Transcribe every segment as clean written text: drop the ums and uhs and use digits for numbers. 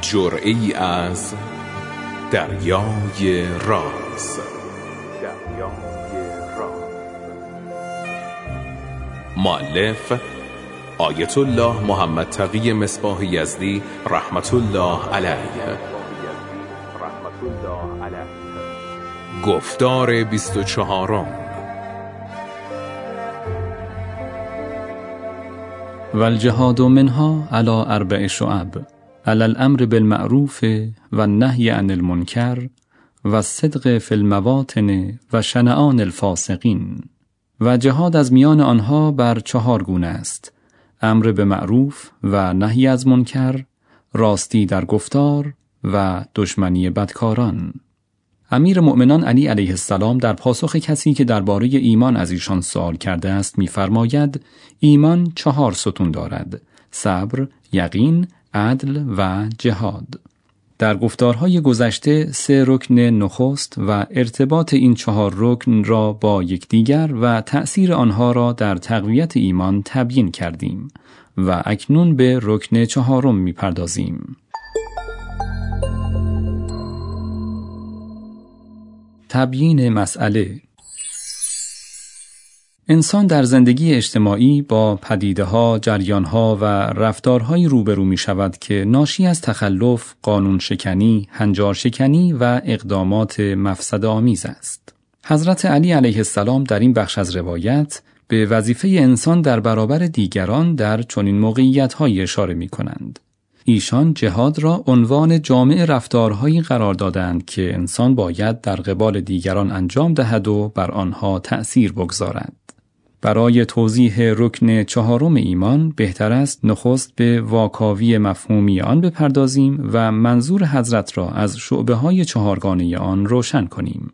جرعه‌ای از دریای راز. مؤلف آیت الله محمد تقی مصباح یزدی رحمت الله علیه. گفتار 24. و الجهاد منها علی 4 شعب، علی الامر بالمعروف و النهی عن المنکر و الصدق فی المواطن و شنآن الفاسقین. و جهاد از میان آنها بر 4 گونه است: امر به معروف و نهی از منکر، راستی در گفتار و دشمنی بدکاران. امیر مؤمنان علی علیه السلام در پاسخ کسی که درباره ایمان از ایشان سوال کرده است می‌فرماید ایمان 4 ستون دارد: صبر، یقین، عدل و جهاد. در گفتارهای گذشته 3 رکن نخست و ارتباط این 4 رکن را با یکدیگر و تأثیر آنها را در تقویت ایمان تبیین کردیم و اکنون به رکن 4 می‌پردازیم. تبیین مسئله. انسان در زندگی اجتماعی با پدیده‌ها، جریان‌ها و رفتارهایی روبرو می‌شود که ناشی از تخلف، قانون شکنی، هنجار شکنی و اقدامات مفسده‌آمیز است. حضرت علی علیه السلام در این بخش از روایت به وظیفه انسان در برابر دیگران در چنین موقعیت‌هایی اشاره می‌کنند. ایشان جهاد را عنوان جامع رفتارهایی قرار دادند که انسان باید در قبال دیگران انجام دهد و بر آنها تأثیر بگذارد. برای توضیح رکن 4 ایمان بهتر است نخست به واکاوی مفهومی آن بپردازیم و منظور حضرت را از شعبه‌های 4گانه آن روشن کنیم.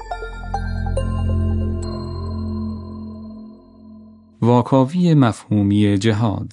واکاوی مفهومی جهاد.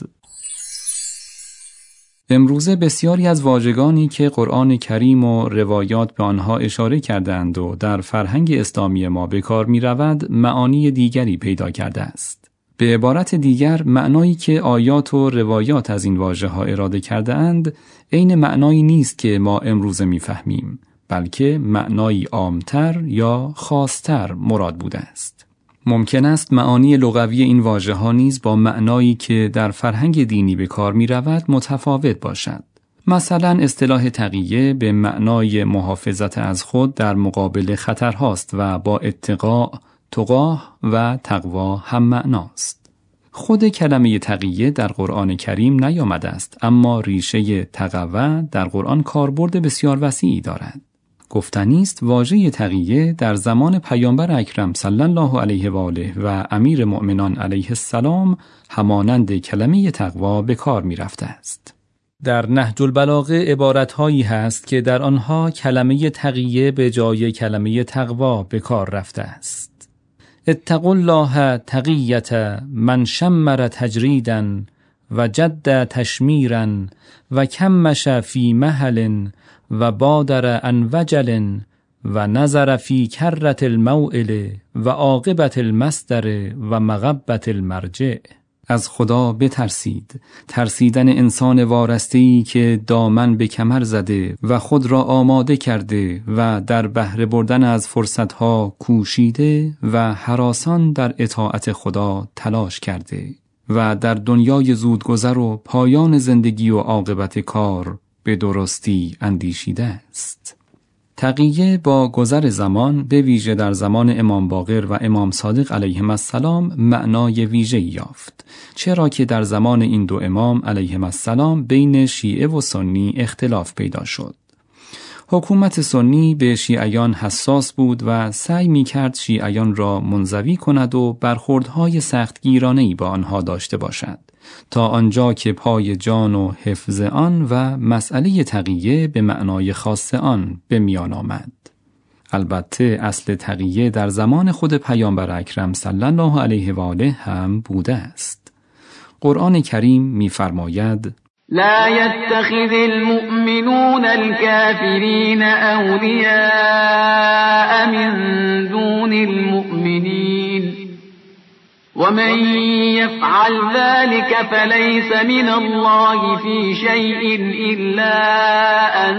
امروزه بسیاری از واژگانی که قرآن کریم و روایات به آنها اشاره کردند و در فرهنگ اسلامی ما به کار می رود معانی دیگری پیدا کرده است. به عبارت دیگر معنایی که آیات و روایات از این واژه ها اراده کرده اند عین معنایی نیست که ما امروزه می فهمیم، بلکه معنایی عامتر یا خاصتر مراد بوده است. ممکن است معانی لغوی این واژه‌ها نیز با معنایی که در فرهنگ دینی به کار می‌رود متفاوت باشد. مثلا اصطلاح تقیه به معنای محافظت از خود در مقابل خطرهاست و با اتقاء، تقاه و تقوا هم معناست. خود کلمه تقیه در قرآن کریم نیامده است، اما ریشه تقوه در قرآن کاربرد بسیار وسیعی دارد. گفتنی است واژه تقیه در زمان پیامبر اکرم صلی الله علیه و آله و امیر مؤمنان علیه السلام همانند کلمه تقوا به کار می رفته است. در نهج البلاغه عبارت‌هایی هست که در آنها کلمه تقیه به جای کلمه تقوا به کار رفته است. اتقوا الله تقیة من شمر تجریدا و جد تشمیرا و کمش فی محل و بادر عن وجل و نظر فی کرة الموئل و عاقبة المصدر و مغبة المرجع. از خدا بترسید، ترسیدن انسان وارسته‌ای که دامن به کمر زده و خود را آماده کرده و در بهره بردن از فرصتها کوشیده و هراسان در اطاعت خدا تلاش کرده و در دنیای زودگذر و پایان زندگی و عاقبت کار به درستی اندیشیده است. تقیه با گذر زمان به ویژه در زمان امام باقر و امام صادق علیهم السلام معنای ویژه‌ای یافت، چرا که در زمان این 2 امام علیهم السلام بین شیعه و سنی اختلاف پیدا شد. حکومت سنی به شیعیان حساس بود و سعی می‌کرد شیعیان را منزوی کند و برخوردهای سختگیرانه‌ای با آنها داشته باشد، تا آنجا که پای جان و حفظ آن و مسئله تقیه به معنای خاص آن به میان آمد. البته اصل تقیه در زمان خود پیامبر اکرم صلی الله علیه و آله هم بوده است. قرآن کریم می‌فرماید: لا يتخذ المؤمنون الكافرين أولياء من دون المؤمنين ومن يفعل ذلك فليس من الله في شيء إلا أن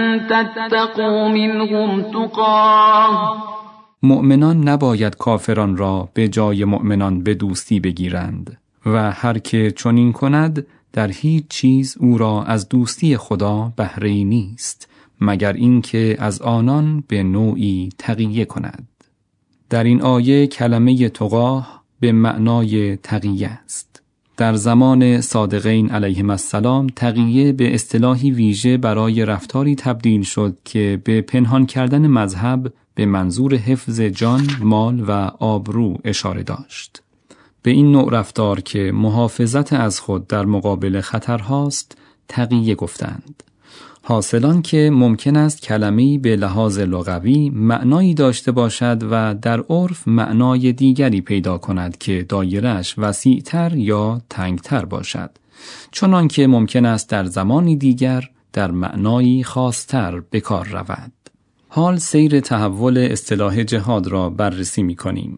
تتقوا منهم تقاه. مؤمنان نباید کافران را به جای مؤمنان به دوستی بگیرند و هر که چنین کند در هیچ چیز او را از دوستی خدا بهره‌ای نیست مگر اینکه از آنان به نوعی تقیه کند. در این آیه کلمه تقاه به معنای تقیه است. در زمان صادقین علیهم السلام تقیه به اصطلاحی ویژه برای رفتاری تبدیل شد که به پنهان کردن مذهب به منظور حفظ جان، مال و آبرو اشاره داشت. به این نوع رفتار که محافظت از خود در مقابل خطرهاست تقیه گفتند. حاصلان که ممکن است کلمه‌ای به لحاظ لغوی معنایی داشته باشد و در عرف معنای دیگری پیدا کند که دایره‌اش وسیع‌تر یا تنگتر باشد، چنان که ممکن است در زمانی دیگر در معنایی خاص‌تر به کار رود. حال سیر تحول اصطلاح جهاد را بررسی می‌کنیم.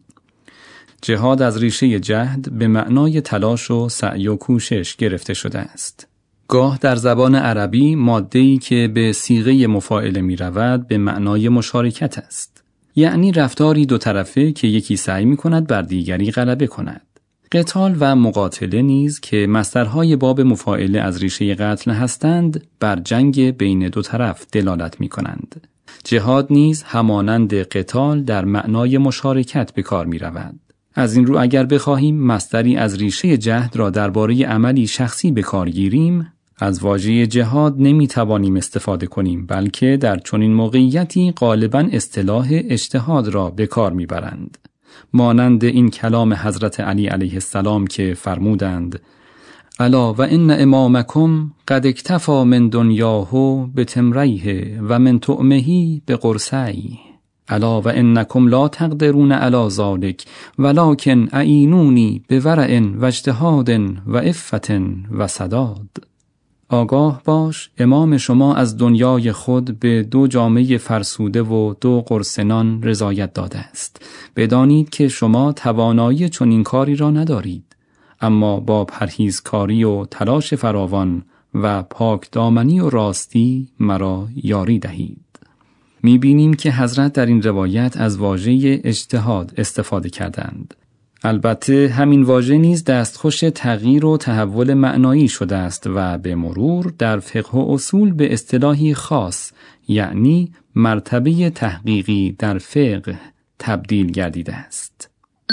جهاد از ریشه جهد به معنای تلاش و سعی و کوشش گرفته شده است. گاه در زبان عربی ماده‌ای که به صیغه مفاعله می رود به معنای مشارکت است. یعنی رفتاری دو طرفه که یکی سعی می کند بر دیگری غلبه کند. قتال و مقاتله نیز که مصدرهای باب مفاعله از ریشه قتل هستند بر جنگ بین دو طرف دلالت می کنند. جهاد نیز همانند قتال در معنای مشارکت به کار می رود. از این رو اگر بخواهیم مصدری از ریشه جهد را درباره عملی شخصی به کار گیریم، از واژه جهاد نمی توانیم استفاده کنیم، بلکه در چنین موقعیتی غالباً اصطلاح اجتهاد را به کار می برند. مانند این کلام حضرت علی علیه السلام که فرمودند: الا و ان امامکم قد اکتفا من دنیاه بتمریه و من طعمه بقرصی. الا و انکم لا تقدرون علی ذلک ولکن اعینونی بورع و اجتهاد و عفت و سداد. آگاه باش، امام شما از دنیای خود به 2 جامه فرسوده و 2 قرص نان رضایت داده است. بدانید که شما توانایی چنین کاری را ندارید، اما با پرهیزکاری و تلاش فراوان و پاک دامنی و راستی مرا یاری دهید. می‌بینیم که حضرت در این روایت از واژه اجتهاد استفاده کردند. البته همین واژه نیز دستخوش تغییر و تحول معنایی شده است و به مرور در فقه و اصول به اصطلاحی خاص، یعنی مرتبه تحقیقی در فقه تبدیل گردیده است.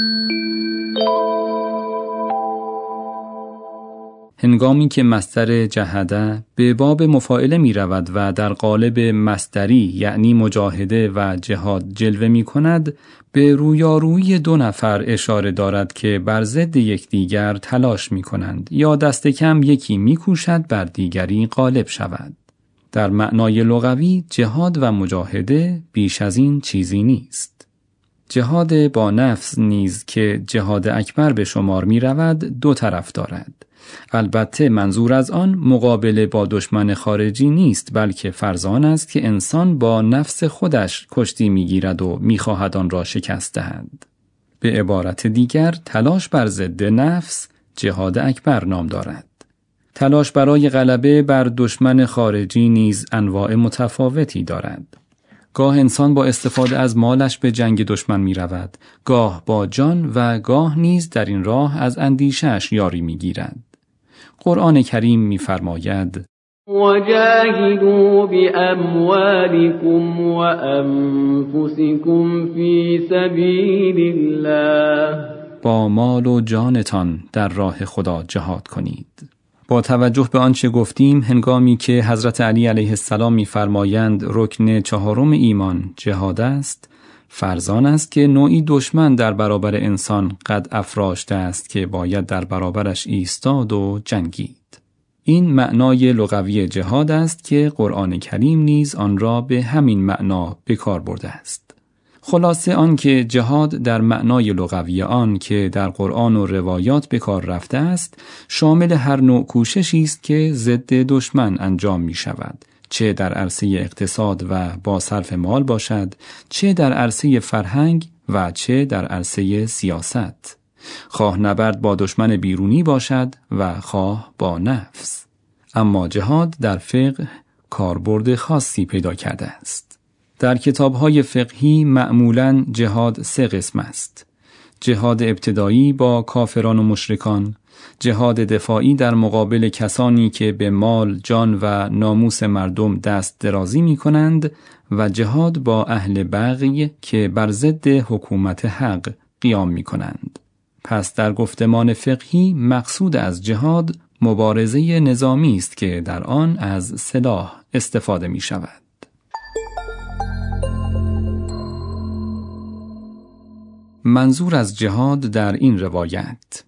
هنگامی که مصدر جهده به باب مفاعله می رود و در قالب مصدری یعنی مجاهده و جهاد جلوه می کند، به رویارویی 2 نفر اشاره دارد که بر ضد یکدیگر تلاش می کنند یا دست کم یکی می کوشد بر دیگری غالب شود. در معنای لغوی جهاد و مجاهده بیش از این چیزی نیست. جهاد با نفس نیز که جهاد اکبر به شمار می رود 2 طرف دارد. البته منظور از آن مقابله با دشمن خارجی نیست، بلکه فرض آن است که انسان با نفس خودش کشتی می‌گیرد و می‌خواهد آن را شکست دهد. به عبارت دیگر تلاش بر ضد نفس جهاد اکبر نام دارد. تلاش برای غلبه بر دشمن خارجی نیز انواع متفاوتی دارد. گاه انسان با استفاده از مالش به جنگ دشمن می رود، گاه با جان و گاه نیز در این راه از اندیشش یاری می گیرد. قرآن کریم می فرماید: وجاهدوا بأموالكم وأنفسكم في سبيل الله. با مال و جانتان در راه خدا جهاد کنید. با توجه به آنچه گفتیم، هنگامی که حضرت علی علیه السلام می‌فرمایند رکن 4 ایمان جهاد است، فرزان است که نوعی دشمن در برابر انسان قد افراشته است که باید در برابرش ایستاد و جنگید. این معنای لغوی جهاد است که قرآن کریم نیز آن را به همین معنا به کار برده است. خلاصه آن که جهاد در معنای لغوی آن که در قرآن و روایات به کار رفته است، شامل هر نوع کوششی است که ضد دشمن انجام می شود، چه در عرصه اقتصاد و با صرف مال باشد، چه در عرصه فرهنگ و چه در عرصه سیاست. خواه نبرد با دشمن بیرونی باشد و خواه با نفس. اما جهاد در فقه کاربرد خاصی پیدا کرده است. در کتاب‌های فقهی معمولاً جهاد 3 قسم است: جهاد ابتدایی با کافران و مشرکان، جهاد دفاعی در مقابل کسانی که به مال، جان و ناموس مردم دست درازی می کنند و جهاد با اهل بغی که بر ضد حکومت حق قیام می کنند. پس در گفتمان فقهی مقصود از جهاد مبارزه نظامی است که در آن از سلاح استفاده می شود. منظور از جهاد در این روایت: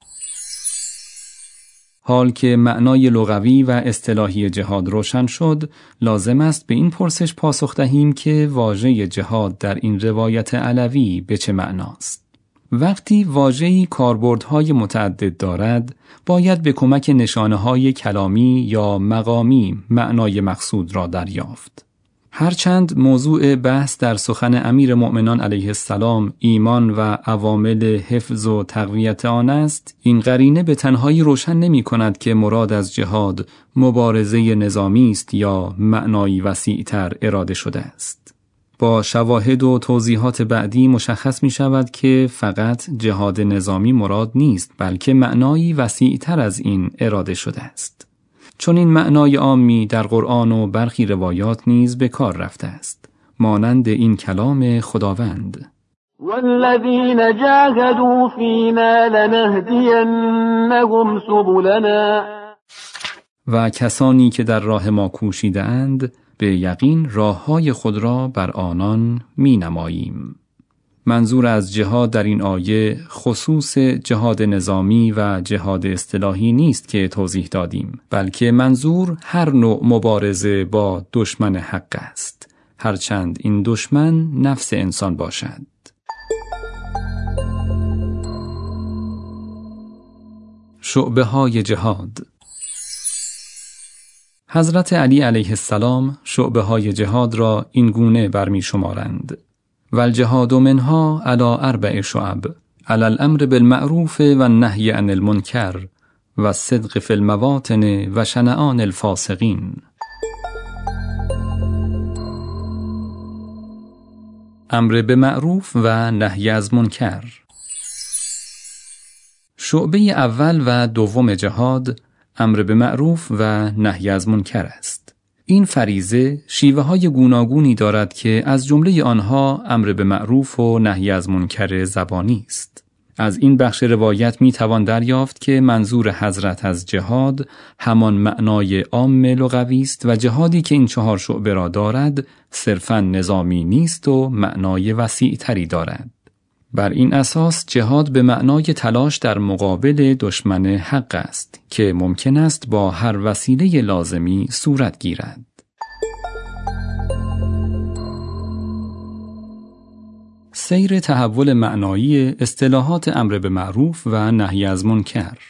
حال که معنای لغوی و اصطلاحی جهاد روشن شد، لازم است به این پرسش پاسخ دهیم که واژه جهاد در این روایت علوی به چه معناست؟ وقتی واژه‌ای کاربردهای متعدد دارد، باید به کمک نشانه‌های کلامی یا مقامی معنای مقصود را دریافت. هرچند موضوع بحث در سخن امیر مؤمنان علیه السلام ایمان و عوامل حفظ و تقویت آن است، این قرینه به تنهایی روشن نمی کند که مراد از جهاد مبارزه نظامی است یا معنایی وسیع‌تر اراده شده است. با شواهد و توضیحات بعدی مشخص می شود که فقط جهاد نظامی مراد نیست، بلکه معنایی وسیع‌تر از این اراده شده است. چون این معنای عامی در قرآن و برخی روایات نیز به کار رفته است، مانند این کلام خداوند: والذین جاهدوا فینا لنهدینهم سبلنا، و کسانی که در راه ما کوشیده اند به یقین راههای خود را بر آنان می نماییم. منظور از جهاد در این آیه خصوص جهاد نظامی و جهاد اصطلاحی نیست که توضیح دادیم، بلکه منظور هر نوع مبارزه با دشمن حق است، هرچند این دشمن نفس انسان باشد. شعبه‌های جهاد. حضرت علی علیه السلام شعبه‌های جهاد را این گونه برمی شمارند: والجهاد منها علی 4 شعب، علی الامر بالمعروف و النهی عن المنکر و الصدق فی المواطن و شنآن الفاسقین. امر به معروف و نهی از منکر. شعبه اول و دوم جهاد امر به معروف و نهی از منکر است. این فریضه شیوه های گوناگونی دارد که از جمله آنها امر به معروف و نهی از منکر زبانی است. از این بخش روایت می توان دریافت که منظور حضرت از جهاد همان معنای عام لغوی است و جهادی که این 4 شعبه را دارد صرفاً نظامی نیست و معنای وسیع تری دارد. بر این اساس جهاد به معنای تلاش در مقابل دشمن حق است که ممکن است با هر وسیله لازمی صورت گیرد. سیر تحول معنایی اصطلاحات امر به معروف و نهی از منکر.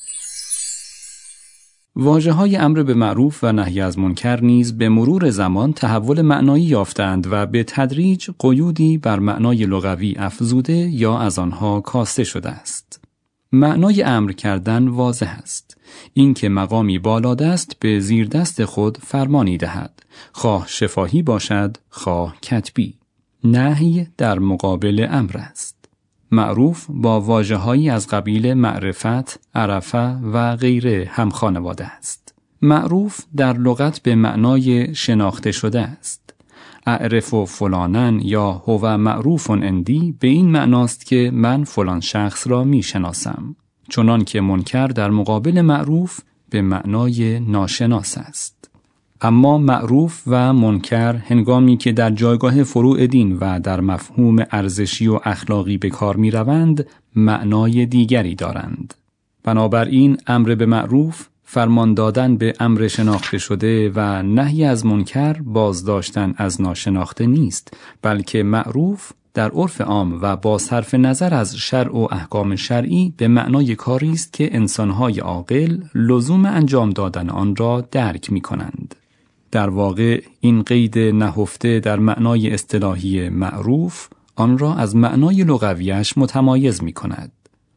واژه‌های امر به معروف و نهی از منکر نیز به مرور زمان تحول معنایی یافتند و به تدریج قیودی بر معنای لغوی افزوده یا از آنها کاسته شده است. معنای امر کردن واضح است: این که مقامی بالادست به زیر دست خود فرمانی دهد، خواه شفاهی باشد خواه کتبی. نهی در مقابل امر است. معروف با واژه‌هایی از قبیل معرفت، عرفه و غیره هم خانواده است. معروف در لغت به معنای شناخته شده است. اعرف و فلانن یا هو معروف عندی به این معناست که من فلان شخص را می شناسم. چنان که منکر در مقابل معروف به معنای ناشناس است. اما معروف و منکر هنگامی که در جایگاه فروع دین و در مفهوم ارزشی و اخلاقی به کار می روند، معنای دیگری دارند. بنابراین امر به معروف فرمان دادن به امر شناخته شده و نهی از منکر بازداشتن از ناشناخته نیست، بلکه معروف در عرف عام و با صرف نظر از شرع و احکام شرعی به معنای کاری است که انسان‌های عاقل لزوم انجام دادن آن را درک می‌کنند. در واقع این قید نهفته در معنای اصطلاحی معروف آن را از معنای لغویش متمایز می‌کند.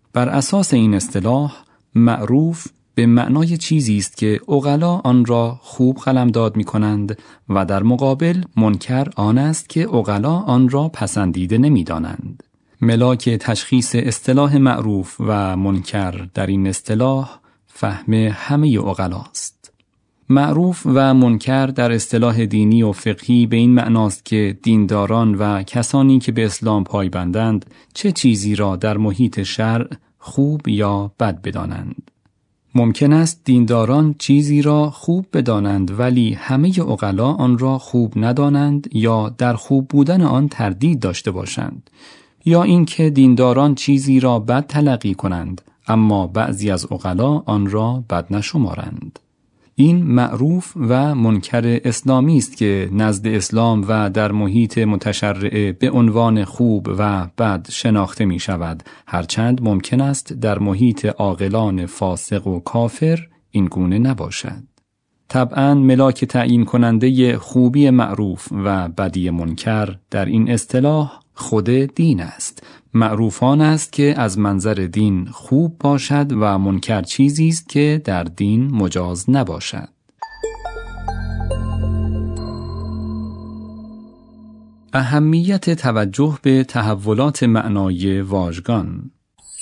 بر اساس این اصطلاح معروف به معنای چیزی است که عقلا آن را خوب قلمداد می‌کنند و در مقابل منکر آن است که عقلا آن را پسندیده نمی‌دانند. ملاک تشخیص اصطلاح معروف و منکر در این اصطلاح فهم همه عقلاست. معروف و منکر در اصطلاح دینی و فقهی به این معناست که دینداران و کسانی که به اسلام پایبندند چه چیزی را در محیط شرع خوب یا بد بدانند. ممکن است دینداران چیزی را خوب بدانند ولی همه عقلا آن را خوب ندانند یا در خوب بودن آن تردید داشته باشند، یا اینکه دینداران چیزی را بد تلقی کنند اما بعضی از عقلا آن را بد نشمارند. این معروف و منکر اسلامی است که نزد اسلام و در محیط متشرعه به عنوان خوب و بد شناخته می شود، هرچند ممکن است در محیط عاقلان فاسق و کافر این گونه نباشد. طبعاً ملاک تعیین کننده خوبی معروف و بدی منکر در این اصطلاح خود دین است. معروف آن است که از منظر دین خوب باشد و منکر چیزی است که در دین مجاز نباشد. اهمیت توجه به تحولات معنایی واژگان.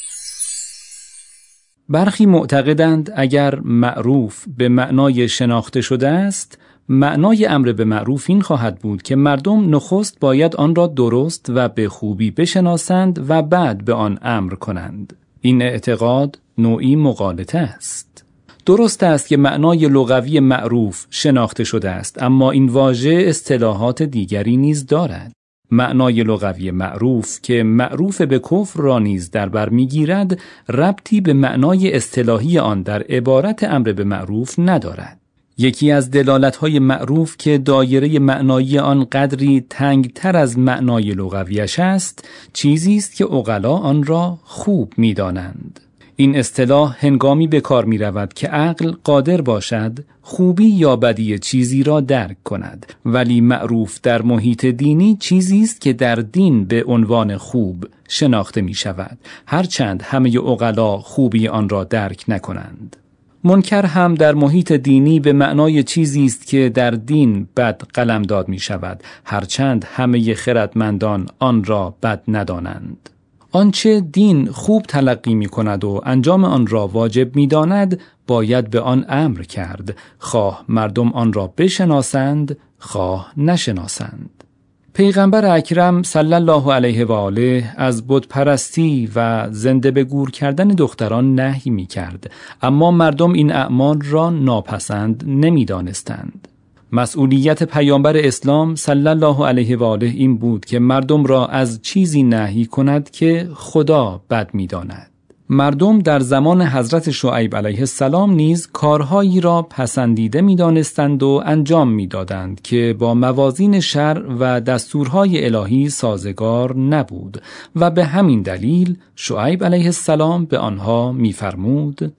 برخی معتقدند اگر معروف به معنای شناخته شده است، معنای امر به معروف این خواهد بود که مردم نخست باید آن را درست و به خوبی بشناسند و بعد به آن امر کنند. این اعتقاد نوعی مغالطه است. درست است که معنای لغوی معروف شناخته شده است، اما این واژه اصطلاحات دیگری نیز دارد. معنای لغوی معروف که معروف به کفر را نیز در بر می‌گیرد، ربطی به معنای اصطلاحی آن در عبارت امر به معروف ندارد. یکی از دلالت‌های معروف که دایره معنایی آن قدری تنگتر از معنای لغویش است، چیزی است که عقلا آن را خوب می‌دانند. این اصطلاح هنگامی به کار می‌رود که عقل قادر باشد خوبی یا بدی چیزی را درک کند، ولی معروف در محیط دینی چیزی است که در دین به عنوان خوب شناخته می‌شود، هرچند همه عقلا خوبی آن را درک نکنند. منکر هم در محیط دینی به معنای چیزی است که در دین بد قلمداد می‌شود، هرچند همه خردمندان آن را بد ندانند. آنچه دین خوب تلقی می کند و انجام آن را واجب می داند، باید به آن امر کرد، خواه مردم آن را بشناسند، خواه نشناسند. پیغمبر اکرم صلی الله علیه و آله از بت پرستی و زنده به گور کردن دختران نهی می کرد، اما مردم این اعمال را ناپسند نمی دانستند. مسئولیت پیامبر اسلام صلی الله علیه و آله این بود که مردم را از چیزی نهی کند که خدا بد می‌داند. مردم در زمان حضرت شعیب علیه السلام نیز کارهایی را پسندیده می‌دانستند و انجام می‌دادند که با موازین شرع و دستورهای الهی سازگار نبود و به همین دلیل شعیب علیه السلام به آنها می‌فرمود: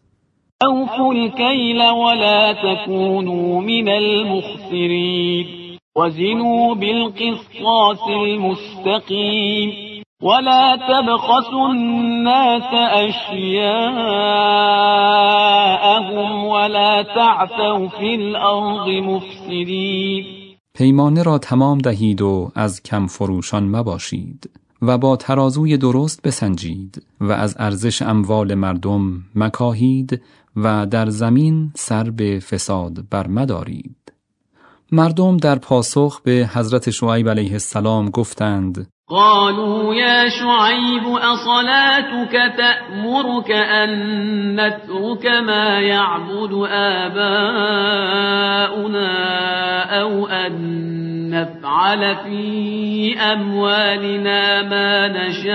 أوفوا الكيل ولا تكونوا من المخسرين وزنوا بالقسطاس المستقيم ولا تبخسوا الناس أشياءهم ولا تعثوا في الأرض مفسدين. پیمانه را تمام دهید و از کم فروشان مباشید و با ترازوی درست بسنجید و از ارزش اموال مردم مکاهید و در زمین سر به فساد برمدارید. مردم در پاسخ به حضرت شعیب علیه السلام گفتند: قالوا يا شعيب أصلاتك تأمرك أن نترك ما يعبد آباؤنا أو أن نفعل في أموالنا ما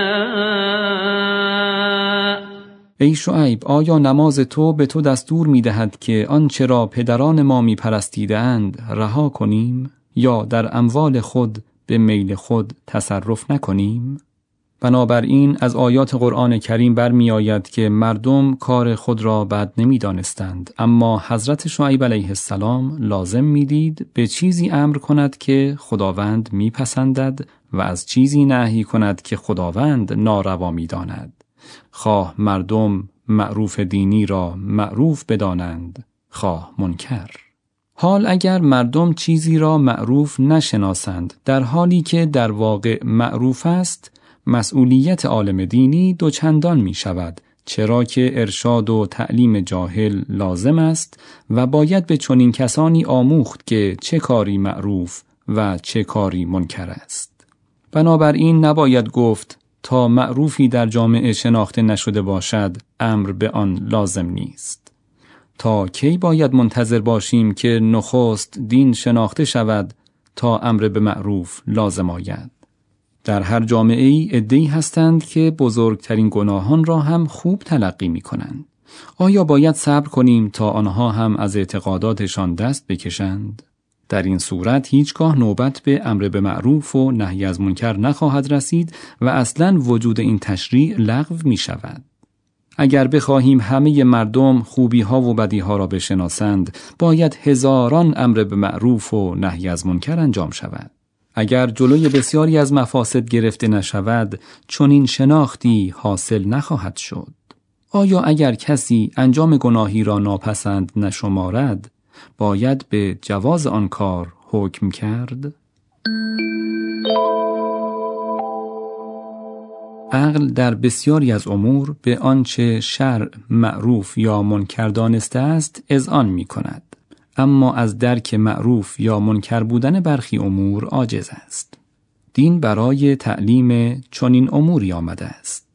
نشاء. ای شعیب، آیا نماز تو به تو دستور می دهد که آنچه را پدران ما می پرستیدند رها کنیم یا در اموال خود به میل خود تصرف نکنیم؟ بنابراین از آیات قرآن کریم برمی آید که مردم کار خود را بد نمی دانستند، اما حضرت شعیب علیه السلام لازم می دید به چیزی امر کند که خداوند می پسندد و از چیزی نهی کند که خداوند ناروا می داند. خواه مردم معروف دینی را معروف بدانند، خواه منکر. حال اگر مردم چیزی را معروف نشناسند در حالی که در واقع معروف است، مسئولیت عالم دینی دوچندان می شود، چرا که ارشاد و تعلیم جاهل لازم است و باید به چنین کسانی آموخت که چه کاری معروف و چه کاری منکر است. بنابراین نباید گفت تا معروفی در جامعه شناخته نشده باشد امر به آن لازم نیست. تا کی باید منتظر باشیم که نخست دین شناخته شود تا امر به معروف لازم آید؟ در هر جامعه‌ای عده‌ای هستند که بزرگترین گناهان را هم خوب تلقی می‌کنند. آیا باید صبر کنیم تا آنها هم از اعتقاداتشان دست بکشند؟ در این صورت هیچگاه نوبت به امر به معروف و نهی از منکر نخواهد رسید و اصلاً وجود این تشریع لغو می‌شود. اگر بخواهیم همه مردم خوبی‌ها و بدی‌ها را بشناسند، باید هزاران امر به معروف و نهی از منکر انجام شود. اگر جلوی بسیاری از مفاسد گرفته نشود، چون این شناختی حاصل نخواهد شد. آیا اگر کسی انجام گناهی را ناپسند نشمارد، باید به جواز آن کار حکم کرد؟ عقل در بسیاری از امور به آنچه شرع معروف یا منکر دانسته است اذعان می کند، اما از درک معروف یا منکر بودن برخی امور عاجز است. دین برای تعلیم چنین اموری آمده است.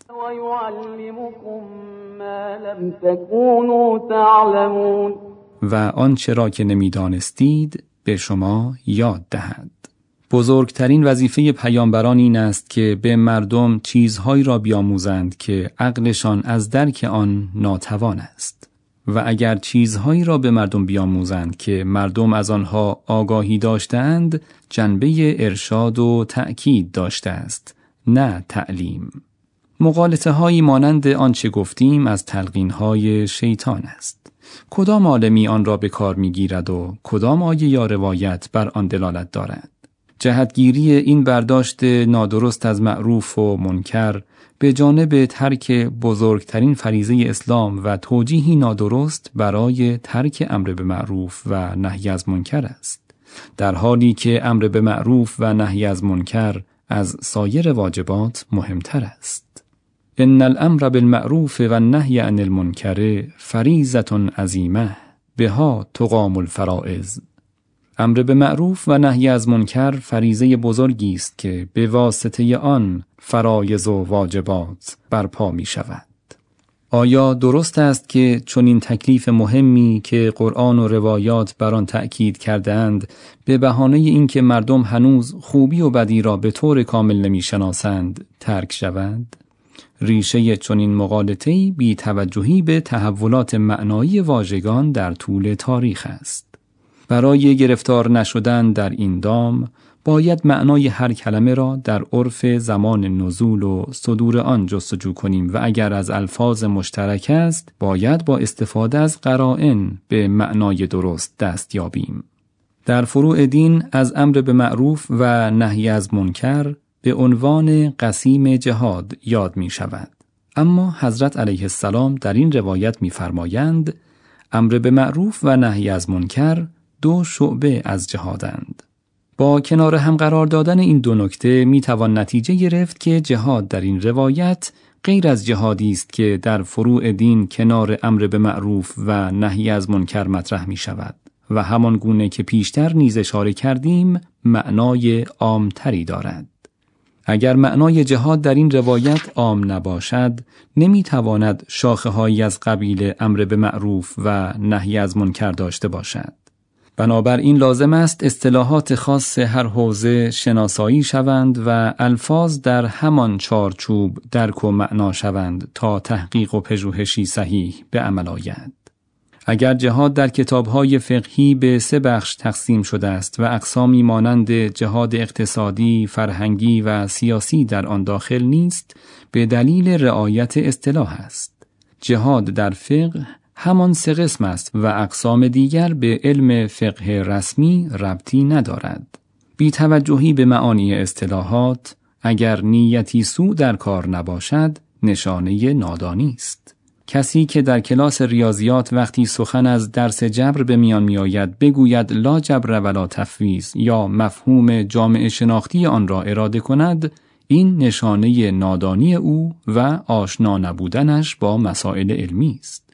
و آنچه را که نمی‌دانستید به شما یاد دهد. بزرگترین وظیفه پیامبران این است که به مردم چیزهایی را بیاموزند که عقلشان از درک آن ناتوان است. و اگر چیزهایی را به مردم بیاموزند که مردم از آنها آگاهی داشتند، جنبه ارشاد و تأکید داشته است، نه تعلیم. مغالطه هایی مانند آنچه گفتیم از تلقین های شیطان است. کدام عالمی آن را به کار می گیرد و کدام آیه یا روایت بر آن دلالت دارد؟ جهتگیری این برداشت نادرست از معروف و منکر به جانب ترک بزرگترین فریضه اسلام و توجیهی نادرست برای ترک امر به معروف و نهی از منکر است، در حالی که امر به معروف و نهی از منکر از سایر واجبات مهمتر است. ان الامر بالمعروف و النهی عن المنکر فریضة عظیمه بها تقام الفرائض. امر به معروف و نهی از منکر فریضه بزرگی است که به واسطه آن فرایض و واجبات برپا می شود. آیا درست است که چنین تکلیف مهمی که قرآن و روایات بر آن تأکید کردند به بهانه اینکه مردم هنوز خوبی و بدی را به طور کامل نمی شناسند ترک شود؟ ریشه چنین مغالطه‌ای بی توجهی به تحولات معنایی واژگان در طول تاریخ است. برای گرفتار نشدن در این دام، باید معنای هر کلمه را در عرف زمان نزول و صدور آن جستجو کنیم و اگر از الفاظ مشترک است، باید با استفاده از قرائن به معنای درست دست یابیم. در فروع دین از امر به معروف و نهی از منکر به عنوان قسیم جهاد یاد می شود. اما حضرت علیه السلام در این روایت می فرمایند امر به معروف و نهی از منکر دو شعبه از جهادند. با کنار هم قرار دادن این دو نکته می توان نتیجه گرفت که جهاد در این روایت غیر از جهادی است که در فروع دین کنار امر به معروف و نهی از منکر مطرح می شود و همان گونه که پیشتر نیز اشاره کردیم معنای عامتری دارد. اگر معنای جهاد در این روایت عام نباشد، نمی تواند شاخه هایی از قبیل امر به معروف و نهی از منکر داشته باشد. بنابراین لازم است اصطلاحات خاص هر حوزه شناسایی شوند و الفاظ در همان چارچوب درک و معنا شوند تا تحقیق و پژوهشی صحیح به عمل آید. اگر جهاد در کتاب‌های فقهی به 3 بخش تقسیم شده است و اقسامی مانند جهاد اقتصادی، فرهنگی و سیاسی در آن داخل نیست، به دلیل رعایت اصطلاح است. جهاد در فقه همان 3 قسم است و اقسام دیگر به علم فقه رسمی ربطی ندارد. بی توجهی به معانی اصطلاحات، اگر نیتی سوء در کار نباشد، نشانه نادانی است. کسی که در کلاس ریاضیات وقتی سخن از درس جبر به میان میآید بگوید لا جبر ولا تفویض یا مفهوم جامعه شناختی آن را اراده کند، این نشانه نادانی او و آشنا نبودنش با مسائل علمی است.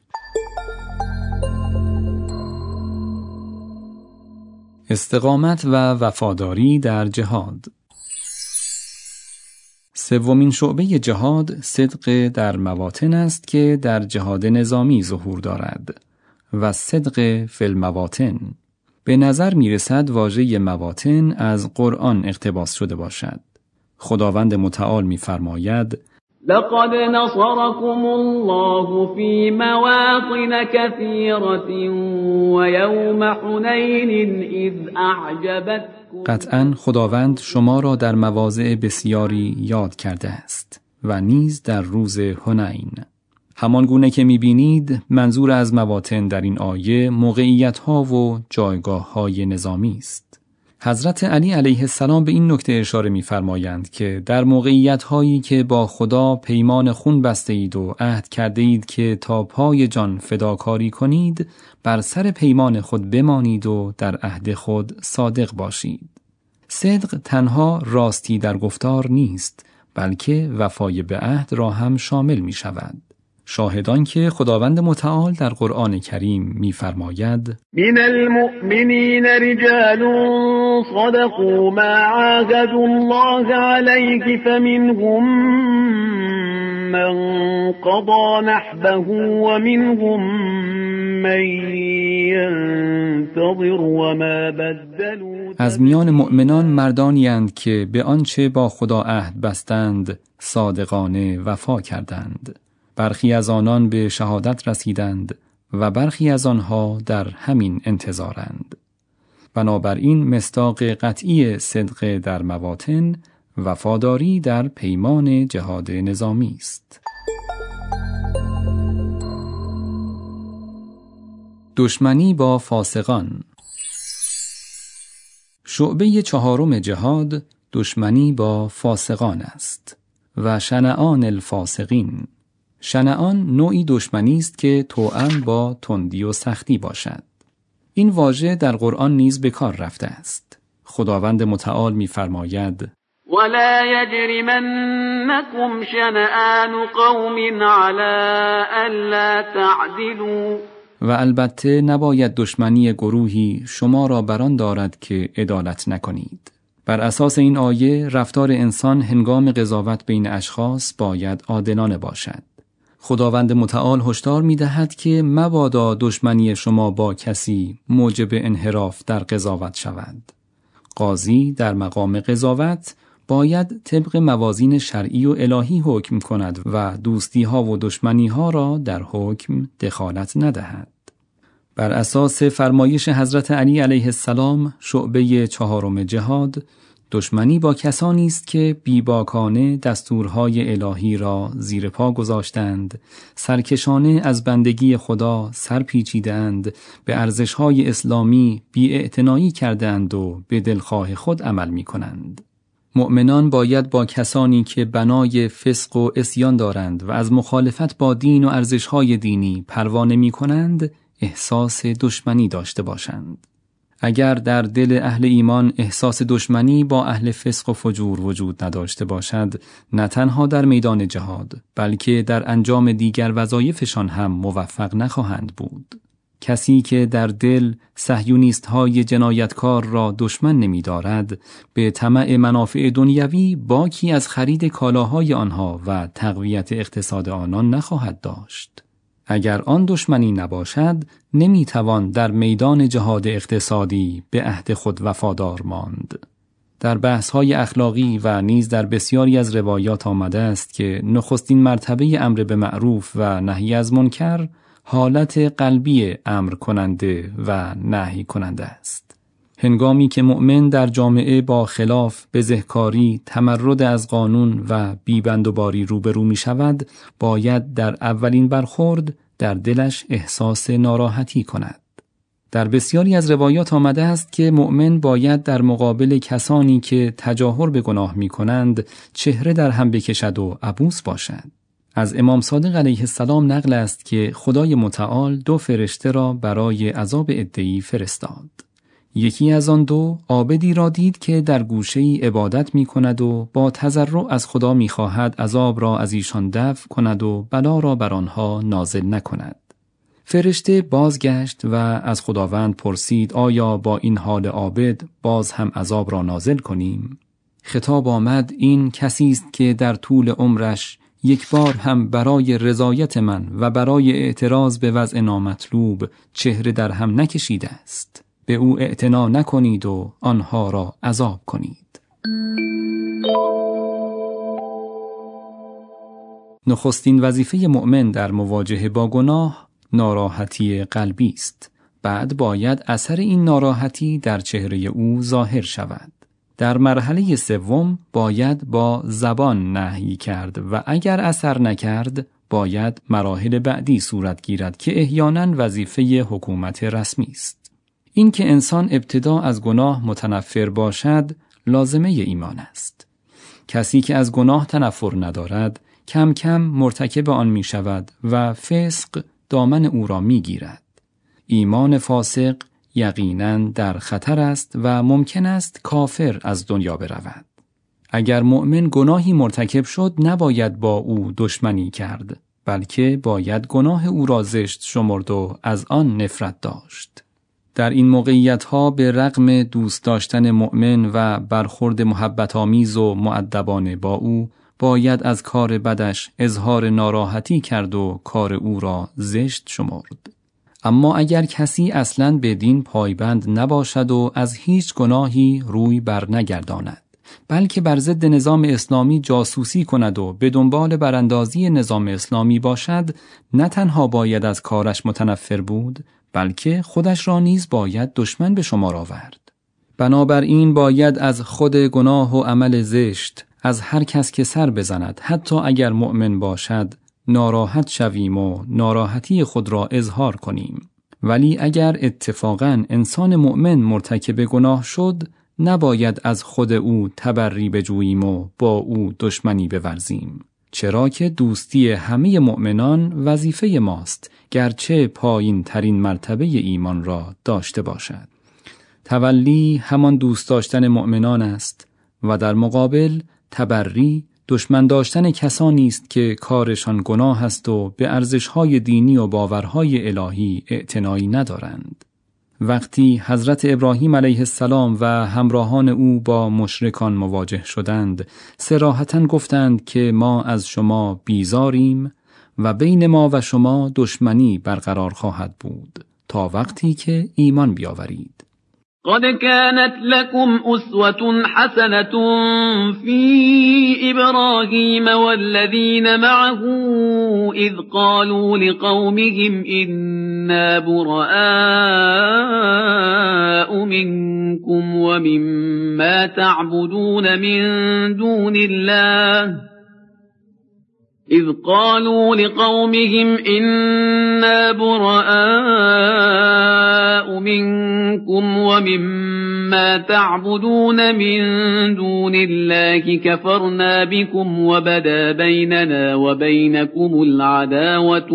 استقامت و وفاداری در جهاد. سومین شعبه جهاد صدق در مواطن است که در جهاد نظامی ظهور دارد و صدق فی المواطن. به نظر می رسد واژه مواطن از قرآن اقتباس شده باشد. خداوند متعال می فرماید لقد نصركم الله في مواطن كثيرة ويوم حنين إذ أعجبتكم. قطعاً خداوند شما را در مواضع بسیاری یاد کرده است و نیز در روز حنین. همان گونه که می‌بینید منظور از مواطن در این آیه موقعیت‌ها و جایگاه‌های نظامی است. حضرت علی علیه السلام به این نکته اشاره می‌فرمایند که در موقعیت‌هایی که با خدا پیمان خون بسته اید و عهد کرده اید که تا پای جان فداکاری کنید، بر سر پیمان خود بمانید و در عهد خود صادق باشید. صدق تنها راستی در گفتار نیست، بلکه وفای به عهد را هم شامل می‌شود. شاهدان که خداوند متعال در قرآن کریم می‌فرماید من المؤمنین رجال صدقوا ما عاهدوا الله علیه فمنهم من قضى نحبه ومنهم من ينتظر وما بدلوا. از میان مؤمنان مردانی اند که به آنچه با خدا عهد بستند صادقانه وفا کردند. برخی از آنان به شهادت رسیدند و برخی از آنها در همین انتظارند. بنابراین مصداق قطعی صدق در مواطن وفاداری در پیمان جهاد نظامی است. دشمنی با فاسقان. شعبه چهارم جهاد دشمنی با فاسقان است و شنعان الفاسقین. شنعان نوعی دشمنی است که توأم با تندی و سختی باشد. این واژه در قرآن نیز به کار رفته است. خداوند متعال می‌فرماید ولا يجرمنكم شنآن قوم على ألا تعدلوا. و البته نباید دشمنی گروهی شما را بر آن دارد که عدالت نکنید. بر اساس این آیه رفتار انسان هنگام قضاوت بین اشخاص باید عادلانه باشد. خداوند متعال هشدار می‌دهد که مبادا دشمنی شما با کسی موجب انحراف در قضاوت شود. قاضی در مقام قضاوت باید طبق موازین شرعی و الهی حکم کند و دوستی‌ها و دشمنی‌ها را در حکم دخالت ندهد. بر اساس فرمایش حضرت علی علیه السلام شعبه چهارم جهاد دشمنی با کسانی است که بیباکانه دستورهای الهی را زیر پا گذاشتند، سرکشانه از بندگی خدا سرپیچیدند، به ارزشهای اسلامی بی‌اعتنایی کردند و به دلخواه خود عمل می‌کنند. مؤمنان باید با کسانی که بنای فسق و عصیان دارند و از مخالفت با دین و ارزشهای دینی پروا نمی‌کنند، احساس دشمنی داشته باشند. اگر در دل اهل ایمان احساس دشمنی با اهل فسق و فجور وجود نداشته باشد، نه تنها در میدان جهاد بلکه در انجام دیگر وظایفشان هم موفق نخواهند بود. کسی که در دل صهیونیست‌های جنایتکار را دشمن نمی‌دارد، به طمع منافع دنیوی باکی از خرید کالاهای آنها و تقویت اقتصاد آنان نخواهد داشت. اگر آن دشمنی نباشد، نمیتوان در میدان جهاد اقتصادی به عهد خود وفادار ماند. در بحث‌های اخلاقی و نیز در بسیاری از روایات آمده است که نخستین مرتبه امر به معروف و نهی از منکر حالت قلبی امر کننده و نهی کننده است. هنگامی که مؤمن در جامعه با خلاف، بزهکاری، تمرد از قانون و بیبندوباری روبرو می شود، باید در اولین برخورد در دلش احساس ناراحتی کند. در بسیاری از روایات آمده است که مؤمن باید در مقابل کسانی که تجاهر به گناه می کنند چهره در هم بکشد و عبوس باشد. از امام صادق علیه السلام نقل است که خدای متعال 2 فرشته را برای عذاب عده‌ای فرستاد. یکی از آن 2 عابدی را دید که در گوشه‌ای عبادت می‌کند و با تضرع از خدا می‌خواهد عذاب را از ایشان دفع کند و بلا را بر آنها نازل نکند. فرشته بازگشت و از خداوند پرسید آیا با این حال عابد باز هم عذاب را نازل کنیم؟ خطاب آمد این کسی است که در طول عمرش یک بار هم برای رضایت من و برای اعتراض به وضع نامطلوب چهره در هم نکشیده است. به او اعتنا نکنید و آنها را عذاب کنید. نخستین وظیفه مؤمن در مواجهه با گناه ناراحتی قلبی است. بعد باید اثر این ناراحتی در چهره او ظاهر شود. در مرحله سوم باید با زبان نهی کرد و اگر اثر نکرد باید مراحل بعدی صورت گیرد که احیانا وظیفه حکومت رسمی است. این که انسان ابتدا از گناه متنفر باشد لازمه ایمان است. کسی که از گناه تنفر ندارد کم کم مرتکب آن می شود و فسق دامن او را می گیرد. ایمان فاسق یقیناً در خطر است و ممکن است کافر از دنیا برود. اگر مؤمن گناهی مرتکب شد نباید با او دشمنی کرد، بلکه باید گناه او را زشت شمرد و از آن نفرت داشت. در این موقعیت‌ها به رغم دوست داشتن مؤمن و برخورد محبت‌آمیز و مؤدبانه با او باید از کار بدش اظهار ناراحتی کرد و کار او را زشت شمرد. اما اگر کسی اصلاً به دین پایبند نباشد و از هیچ گناهی روی بر نگرداند، بلکه بر ضد نظام اسلامی جاسوسی کند و به دنبال براندازی نظام اسلامی باشد، نه تنها باید از کارش متنفر بود، بلکه خودش را نیز باید دشمن به شمار آورد. بنابراین باید از خود گناه و عمل زشت از هر کس که سر بزند، حتی اگر مؤمن باشد، ناراحت شویم و ناراحتی خود را اظهار کنیم. ولی اگر اتفاقاً انسان مؤمن مرتکب گناه شد، نباید از خود او تبری بجوییم و با او دشمنی بورزیم. چرا که دوستی همه مؤمنان وظیفه ماست، گرچه پایین ترین مرتبه ایمان را داشته باشد. تولی همان دوست داشتن مؤمنان است و در مقابل تبری دشمن داشتن کسانی است که کارشان گناه است و به ارزش‌های دینی و باورهای الهی اعتنایی ندارند. وقتی حضرت ابراهیم علیه السلام و همراهان او با مشرکان مواجه شدند، صراحتاً گفتند که ما از شما بیزاریم و بین ما و شما دشمنی برقرار خواهد بود تا وقتی که ایمان بیاورید. قد كانت لكم أسوة حسنة في إبراهيم والذين معه إذ قالوا لقومهم إنا براء منكم ومما تعبدون من دون الله إذ قالوا لقومهم إنا براء منكم ومما تعبدون من دون الله كفرنا بكم وبدا بيننا وبينكم العداوة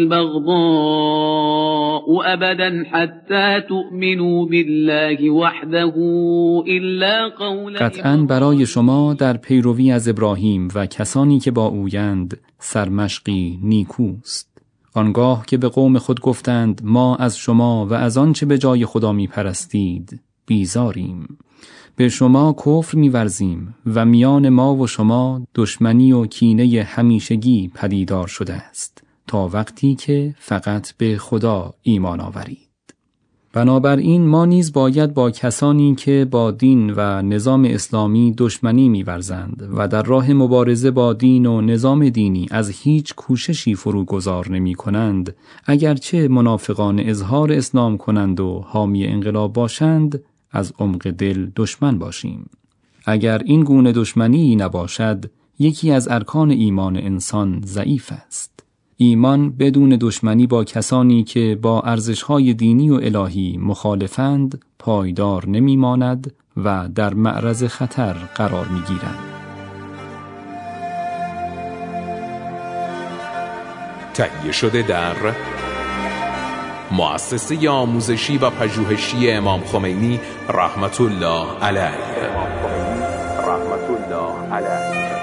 والبغضاء أبدا حتى تؤمنوا بالله وحده إلا قول قطعاً برای شما در پیروی از ابراهیم و کسانی که با اویند سرمشقی نیکوست. آنگاه که به قوم خود گفتند ما از شما و از آنچه به جای خدا می پرستید بیزاریم. به شما کفر می ورزیم و میان ما و شما دشمنی و کینه همیشگی پدیدار شده است تا وقتی که فقط به خدا ایمان آورید. بنابراین ما نیز باید با کسانی که با دین و نظام اسلامی دشمنی می‌ورزند و در راه مبارزه با دین و نظام دینی از هیچ کوششی فروگذار نمی‌کنند، اگرچه منافقان اظهار اسلام کنند و حامی انقلاب باشند، از عمق دل دشمن باشیم. اگر این گونه دشمنی نباشد، یکی از ارکان ایمان انسان ضعیف است. ایمان بدون دشمنی با کسانی که با ارزش‌های دینی و الهی مخالفند پایدار نمی‌ماند و در معرض خطر قرار می‌گیرد. تهیه شده در مؤسسه آموزشی و پژوهشی امام خمینی رحمت الله علیه.